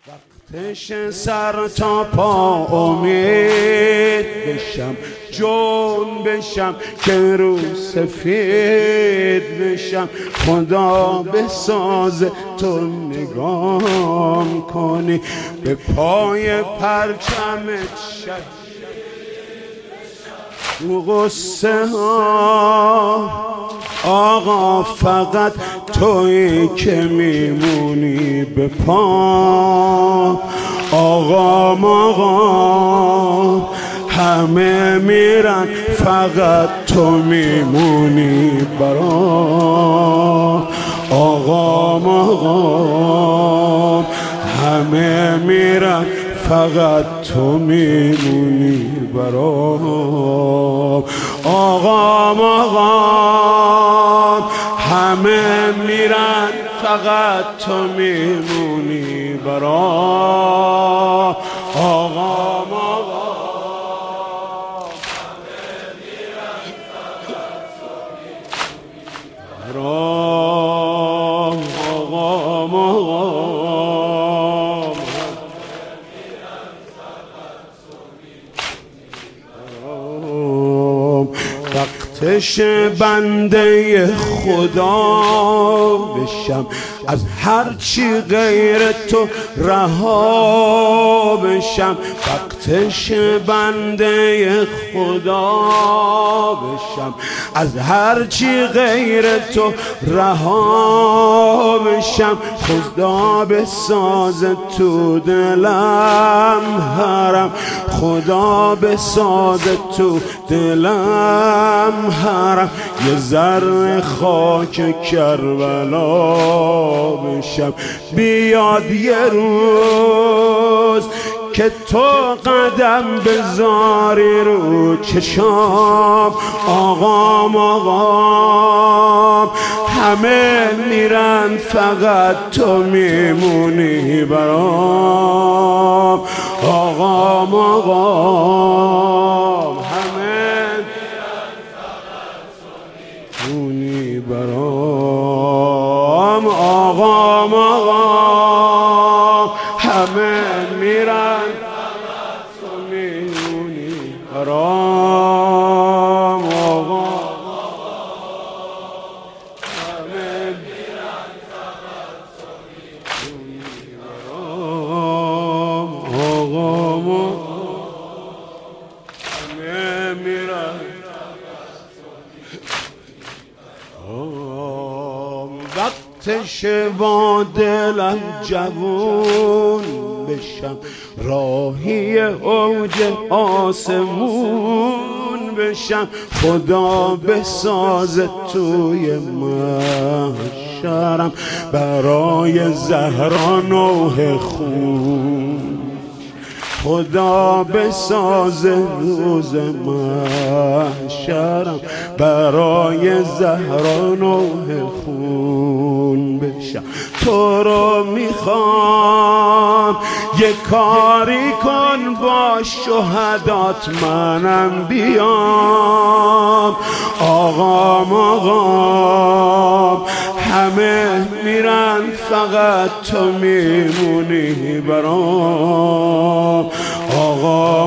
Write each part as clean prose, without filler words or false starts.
وقتش سر تا پا امید بشم، جون بشم که رو سفید بشم. خدا بساز تو نگام کنی، به پای پرچمت شهید تو غصه ها. آقا فقط تویی که میمونی به پا. آقا همه میرن فقط تو میمونی برام. آقا همه میرن فقط تو میمونی برام. آقا همه میرن فقط تو میمونی برام. آقا همه میرن فقط تو میمونی برام. وقتش بنده خدا بشم، از هرچی غیر تو رها بشم. وقتش بنده خدا بشم، از هرچی غیر تو رها بشم. خدا بساز تو دلم حرم، خدا بساز تو دلم حرم. یه ذره خاک کربلا بشم. بیاد یه روز که تو قدم بذاری رو چشام. آقا همه میرن فقط تو میمونی برام. آقا همه میرن فقط تو میمونی برام. آقا همه میرن فقط تو میمونی برام. آقا همه میرن فقط تو میمونی برام. آقا همه میرن فقط تو میمونی. وقتش با دلم جوون بشم، راهی اوج آسمون بشم. خدا بساز توی محشرم برای زهرا نوح خون. خدا بساز روز محشرم برای زهرا نوح خون بشم. تو رو میخوام یه کاری کن با شهدات منم بیام. آقا همه میرن فقط تو میمونی برام. آقا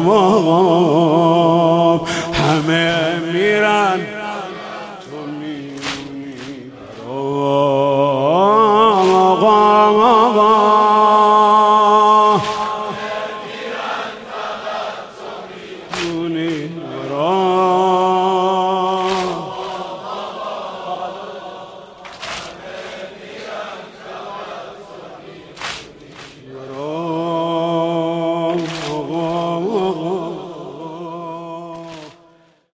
همه میرن تو میمونی برام. آقا همه میرن فقط تو میمونی برام.